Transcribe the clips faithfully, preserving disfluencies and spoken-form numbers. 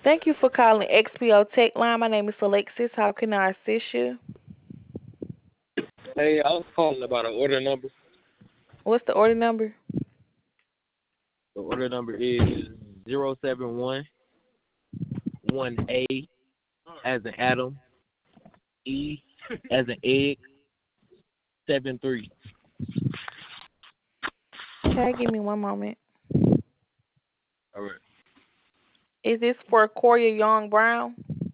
Thank you for calling X P O Tech Line. My name is Alexis. How can I assist you? Hey, I was calling about an order number. What's the order number? The order number is zero seven one one A as an atom, E as an egg, seven three. Okay, give me one moment. All right. Is this for Corey Young Brown?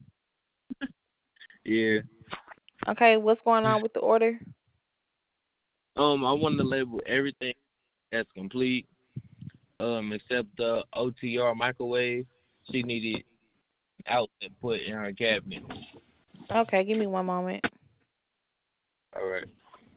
Yeah. Okay, what's going on with the order? Um, I wanted to label everything that's complete. Um, except the O T R microwave. She needed out and put in her cabinet. Okay, give me one moment. All right.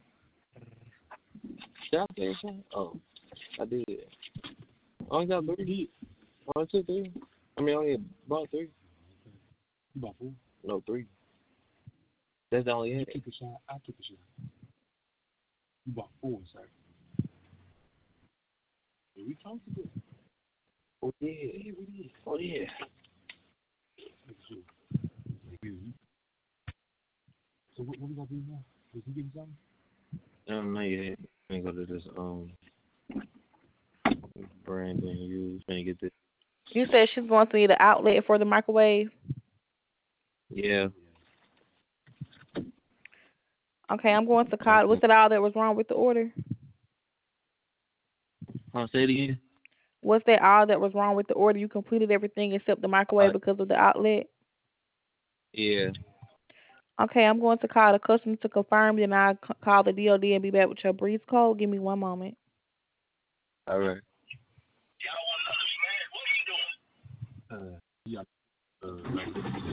Did I say something? Oh, I did. I only got three. One, two, three. I mean, I only bought three. You bought four? No, three. That's the only. You took a shot. I took a shot. You bought four, sir. Did we talk to this? Oh yeah. Yeah, we did. Oh yeah. So what, what we gonna do now? Was he getting something? Um, no, yeah. I ain't go to this um Brandon Hughes. Trying to get this. You said she's going to need an outlet for the microwave. Yeah. Okay, I'm going to call. Was Okay. it all that was wrong with the order? Huh, say it again. Was that all that was wrong with the order? You completed everything except the microwave Uh, because of the outlet? yeah. Okay, I'm going to call the customer to confirm, then I'll c- call the D O D and be back with your breeze code. Give me one moment. All right. Uh, yeah. Uh,